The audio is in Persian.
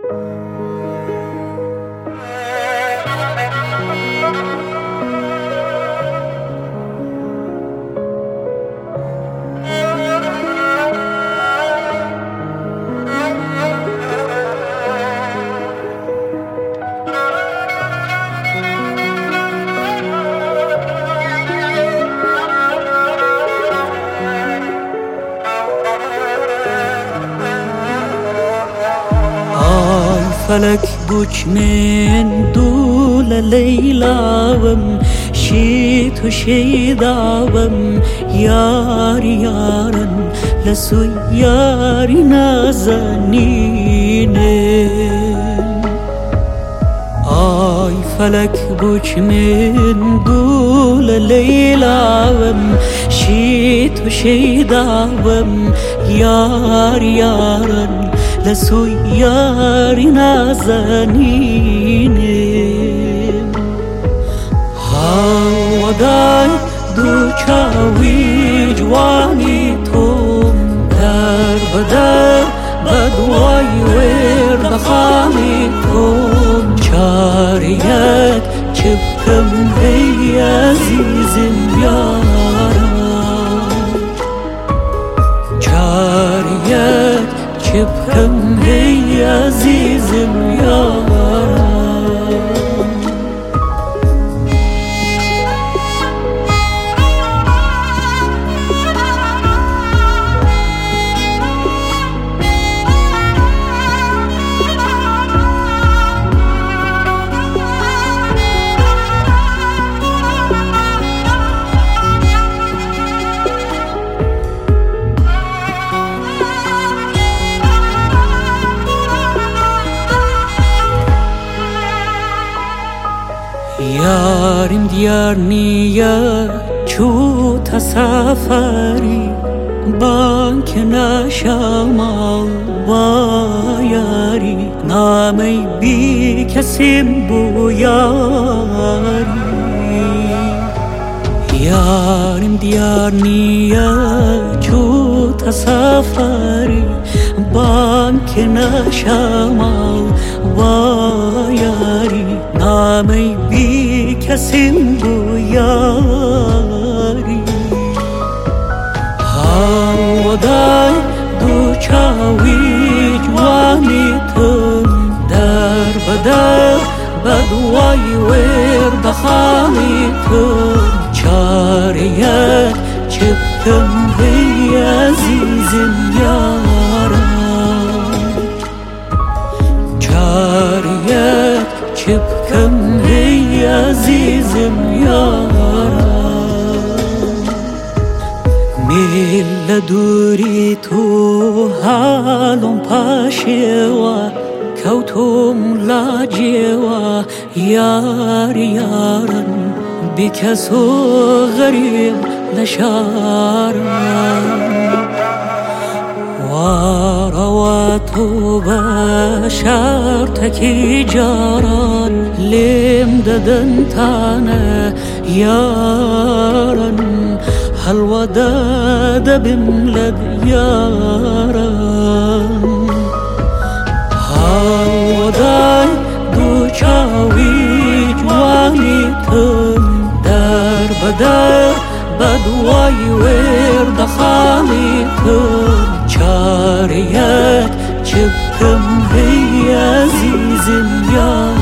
فلك بوش من دول ليلاوم شيت وشيداوم ياري يارن لسو ياري نازنين آي فلك بوش من دول ليلاوم شيت وشيداوم ياري يارن لسو ياري نازنين هاوداي دوچاوي جواني توم در بدر بدواي وير دخامي توم چاريت چبكم هي عزيزم يارا چاريت چبكم هي عزيزم يارا يارم ديار نيا شو تسافري بانك نشامل وياري نامي بيك سمبو ياري يارم ديار نيا شو تسافري بانك نشامل وياري نامي بيك سمبو ياري هاوداي دوچاوي جواني تم در بدر بدواي وير دخامي تم چاريت چبكم هي عزيزم يارا چاريت چبكم هي عزيزم يارا ميل دوري تو حالم پاشوا كوتم لاجوا يار يارن بكسو غريب لشارن ورواتو بشارتكي جاران لم ددن تانا يارن هالوداد بملد يارن هالوداي دوچاوي جواني تم در بدر بدواي وير دخامي تم چاريت چبكم هي عزيزم يارا